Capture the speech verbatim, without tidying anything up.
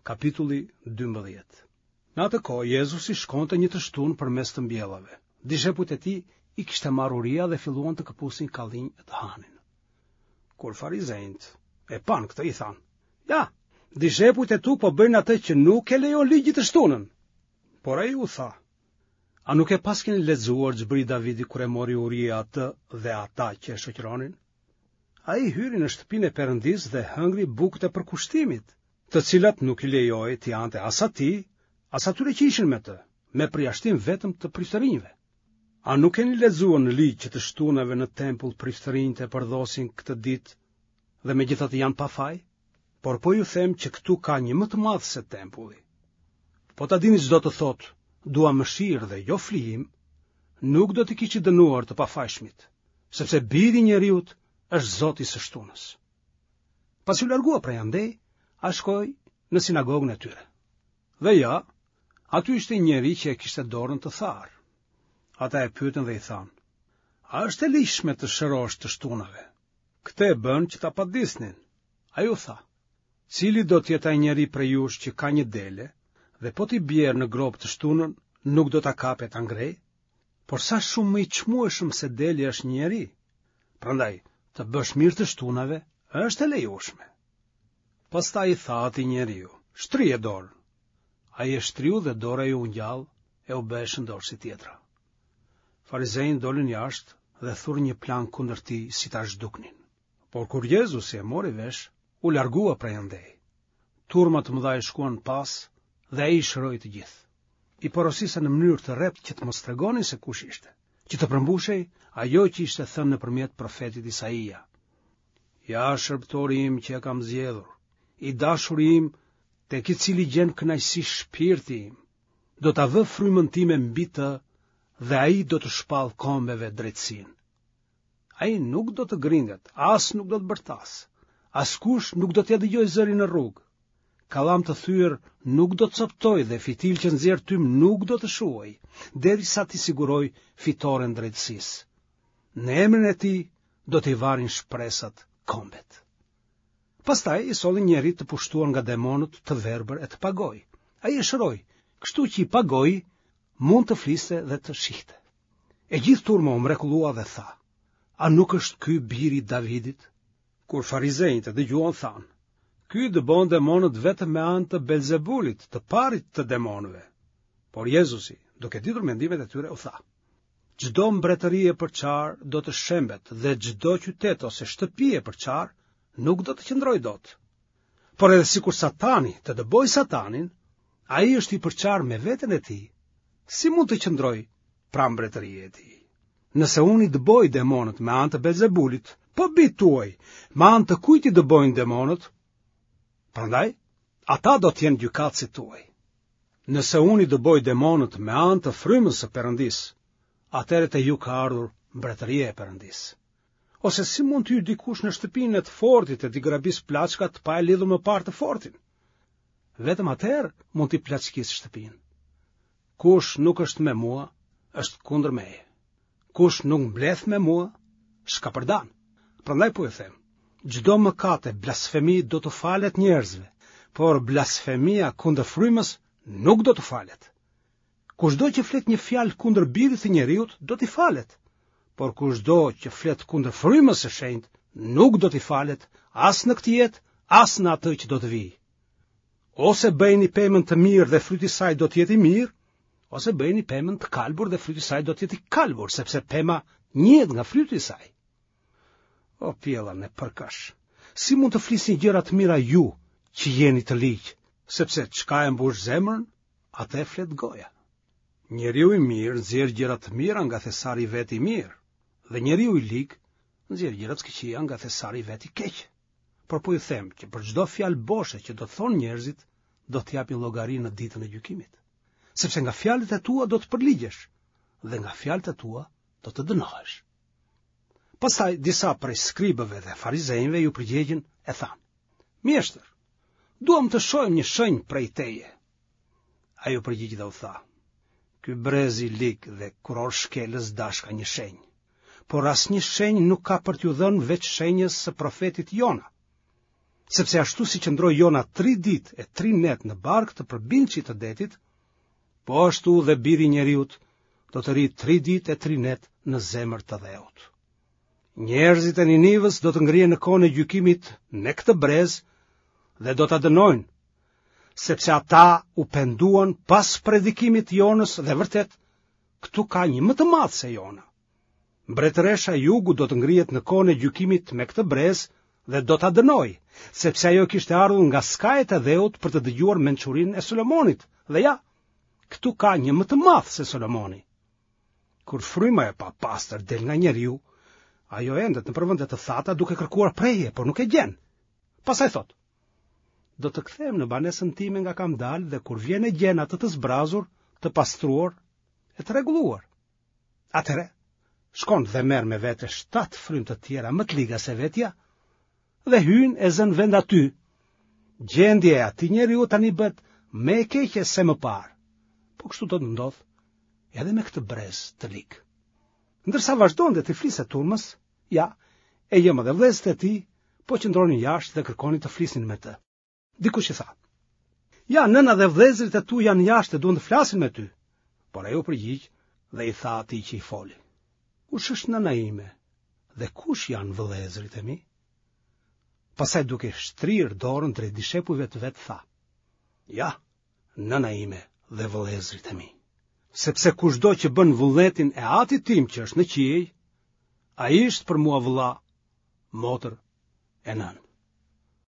Kapitulli dymbëdhjetë. Në atë kohë Jezusi shkonte një të shtunë përmes të mbjellave. Dishepujt e tij i kishte marrë uria dhe filluan të këpusin kallinj e të hanin. Kur farizejt e pan këtë, i thanë: "Ja, dishepujt e tu po bëjnë atë që nuk e lejon ligji të shtunën." Por ai u tha: "A nuk e pas keni lexuar ç'bëri Davidi kur e mori uria atë dhe ata që e shoqëronin? Ai hyri në shtëpinë e Perëndisë dhe hëngri bukët e përkushtimit, të cilat nuk i lejoi t'i ante as atij, as atyre që ishin me të, me përjashtim vetëm të priftërinjve. A nuk keni lexuar në ligj që të shtunave në tempull priftërinjtë e përdhosin këtë ditë dhe megjithatë janë pa faj? Por po ju them që këtu ka një më të madh se tempulli. Po ta dini çdo të thotë, dua mëshirë dhe jo flijim, nuk do t'i kishte dënuar të pafajshmit, sepse Biri i Njeriut është Zoti së shtunës." Pas u largua prej andej, a shkoi në sinagogën e tyre. Dhe ja, aty ishte një njeri që e kishte dorën të tharë. Ata e pyetën dhe i thanë: "A është e lishme të shërosh të shtunave? Këtë e bën që ta padisnin." Ai u tha: "Cili do të jetë ai njeri prej jush që ka një dele dhe po t'i bjerë në grop të shtunën, nuk do ta kapet ta ngrej? Por sa shumë më i çmueshëm se deli është një njeri. Prandaj, të bësh mirë të shtunave është e lejueshme." Pastaj i tha atij njeriu: "Shtrije dorën." Ai e shtriu dhe dora ju u ngjall e u bë shëndosh si tjetra. Farizejnë dolën jashtë dhe thurën një plan kundër tij si ta zhduknin. Por kur Jezusi e mori vesh, u largua prej andej. Turma të mëdha i shkuan pas dhe ai i shëroi të gjithë. I porosisën në mënyrë të rrept që të mos tregonin se kush ishte, që të përmbushej ajo që ishte thënë nëpërmjet profetit Isaia: "Ja, shërbëtori im që e kam zgjedhur, i dashuri im, tek i cili gjen kënaqësi shpirti im, do ta vë frymën time mbi të dhe ai do të shpall kombeve drejtësinë. Ai nuk do të grindet, as nuk do të bërtas, askush nuk do t'ja dëgjojë zërin në rrugë. Kallam të thyer nuk do të coptoj dhe fitil që nxjerr tym nuk do të shuaj, derisa t'i siguroj fitoren drejtësisë. Në emrin e tij do t'i varin shpresat kombet." Pastaj i solli njeri të pushtuar nga demonët, të verbër e të pagoj. Ai e shëroi, kështu që i pagoi mund të fliste dhe të shihte. E gjithë turma u mrekullua dhe tha: "A nuk është ky biri i Davidit?" Kur farizejtë e dëgjuan, thanë: "Ky dëbon demonët vetëm me anë të Belzebulit, të parit të demonëve." Por Jezusi, duke ditur mendimet e tyre, u tha: "Çdo mbretëri e përçar do të shembet dhe çdo qytet ose shtëpi e përçar nuk do të qëndrojë dot. Por edhe sikur Satani të dëboj Satanin, ai është i përçar me veten e tij, si mund të qëndrojë pranë mbretërisë e tij? Nëse unë i dëboj demonët me anë të Belzebulit, po bijtë tuaj, me anë të kujt i dëbojnë demonët? Prandaj, ata do të jenë gjykatësit tuaj. Nëse unë i dëboj demonët me anë të frymës së Perëndisë, atëherë te ju ka ardhur mbretëria e Perëndisë. Ose si mund të hyjë dikush në shtëpinë e të fortit e t'i grabis plaçkat pa e lidhur më parë të fortin? Vetëm atëherë mund t'i plaçkisë shtëpinë. Kush nuk është me mua, është kundër meje. Kush nuk mbledh me mua, shkapërdan. Prandaj po e them, çdo mëkat e blasfemi do të falet njerëzve, por blasfemia kundër frymës nuk do të falet. Kushdo që flet një fjalë kundër Birit të Njeriut, do t'i falet, por kushdo që flet kundër frymës së shenjtë, nuk do t'i falet as në këtë jetë, as në atë që do të vijë. Ose bëjeni pemën të mirë dhe fryti i saj do të jetë i mirë, ose bëjeni pemën të kalbur dhe fryti i saj do të jetë i kalbur, sepse pema njihet nga fryti i saj." O pjella në përkash, si mund të flisni gjëra të mira ju që jeni të ligj, sepse çka e mbush zemrën, atë e flet goja. Njeriu i mirë nxjerr gjëra të mira nga thesari i vet i mirë, dhe njeriu i lig nxjerr gjëra të këqija nga thesari i vet i keq. Por po ju them që për çdo fjalë boshe që do të thonë njerëzit, do të japin llogari në ditën e gjykimit. Sepse nga fjalët e tua do të përligjesh, dhe nga fjalët e tua do të dënohesh. Pastaj disa prej skribëve dhe farizejve ju përgjigjën e thanë: "Mjeshtër, duam të shohim një shenjë prej teje." Ai u përgjigj dhe u tha: "Ky brez i lig dhe kuror shkelës dash ka një shenjë, por asnjë shenjë nuk ka për t'ju dhënë veç shenjës së profetit Jona. sepse ashtu si qëndroi Jona tri ditë e tri net në barkë të përbindshit të detit, po ashtu dhe Biri i Njeriut do të rritë tri ditë e tri net në zemër të dheut. Njerëzit e Ninivës do të ngrihen në kohën e gjykimit në këtë brez dhe do ta dënojnë, sepse ata u penduan pas predikimit të Jonës dhe vërtet, këtu ka një më të madh se Jona. Mbretëresha e Jugu do të ngrihet në kohën e gjykimit me këtë brez dhe do ta dënoj, sepse ajo kishte ardhur nga skajet e dheut për të dëgjuar mençurinë e Solomonit. Dhe ja, këtu ka një më të madh se Solomoni. Kur fryma e papastër del nga njeriu, ajo endet në përvende të thata duke kërkuar preje, por nuk e gjen. Pastaj thot: do të kthehem në banesën time nga kam dalë dhe kur vjen e gjen atë të zbrazur, të pastruar e të rregulluar. Atëre, shkon dhe merr me vete shtatë frymë të tjera më të liga se vetja dhe hyn e zën vend aty. Gjendja e atij njeriu tani bëhet më e keqe se më parë. Po kështu do të ndodh edhe me këtë brez të lig. Ndërsa vazhdonte të flisë turmës, ja, e jema dhe vëllezërit e tij po qëndronin jashtë dhe kërkonin të flisnin me të. Dikush i tha: ja, nëna dhe vëllezërit e tu janë jashtë dhe duan të flasin me ty. Por ajo përgjigj dhe i tha atij që i foli: kush është nëna ime dhe kush janë vëllezërit e mi? Pastaj duke shtrirë dorën drejt dishepujve të vet tha: ja, nëna ime dhe vëllezërit e mi. Sepse kushdo që bën vullnetin e Atit tim që është në qiej, ai është për mua vëlla, motër e nën.